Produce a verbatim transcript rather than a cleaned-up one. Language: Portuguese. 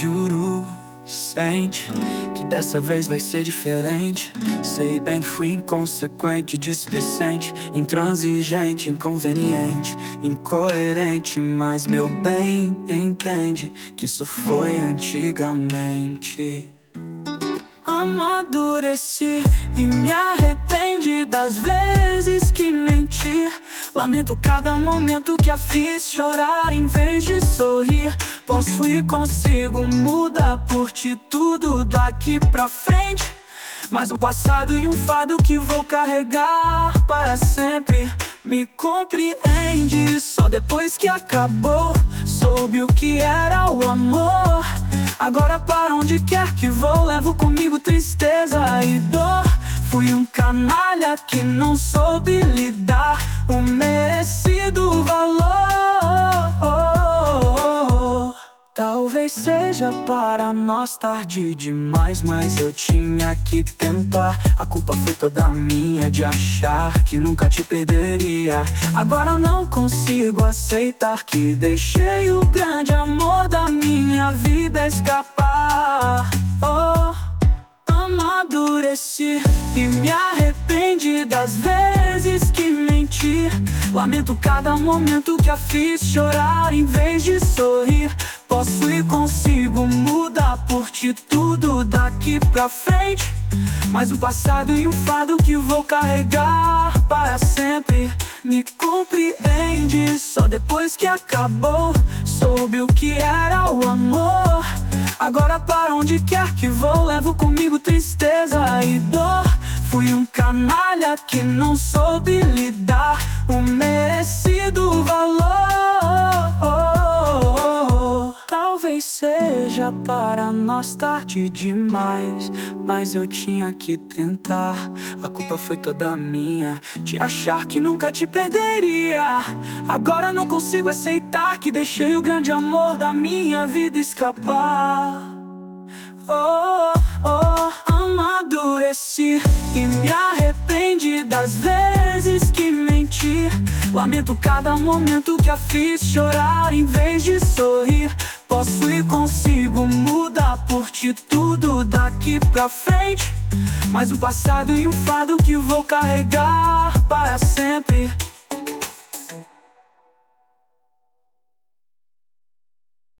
juro, sente que dessa vez vai ser diferente. Sei bem que fui inconsequente, displicente, intransigente, inconveniente, incoerente, mas meu bem entende que isso foi antigamente. Amadureci e me arrependi das vezes que menti. Lamento cada momento que a fiz chorar em vez de sorrir. Posso e consigo mudar por ti tudo daqui pra frente, mas o passado e um fardo que vou carregar para sempre. Me compreende, só depois que acabou soube o que era o amor. Agora para onde quer que vou levo comigo tristeza e dor. Fui um canalha que não soube lidar o merecido valor. Talvez seja para nós tarde demais, mas eu tinha que tentar. A culpa foi toda minha de achar que nunca te perderia. Agora não consigo aceitar que deixei o grande amor da minha vida escapar. Oh, amadureci e me arrependi das vezes que menti. Lamento cada momento que a fiz chorar em vez de sorrir. Posso e consigo mudar por ti tudo daqui pra frente, mas o passado e um fardo que vou carregar para sempre. Me compreende, só depois que acabou soube o que era o amor. Agora para onde quer que vou levo comigo tristeza e dor. Fui um canalha que não soube lidar o merecido valor. Talvez seja para nós tarde demais, mas eu tinha que tentar. A culpa foi toda minha de achar que nunca te perderia. Agora não consigo aceitar que deixei o grande amor da minha vida escapar. Oh, oh, amadureci e me arrependi das vezes que menti. Lamento cada momento que a fiz chorar em vez de sorrir. Posso e consigo mudar por ti tudo daqui pra frente, mas o passado e um fardo que vou carregar para sempre.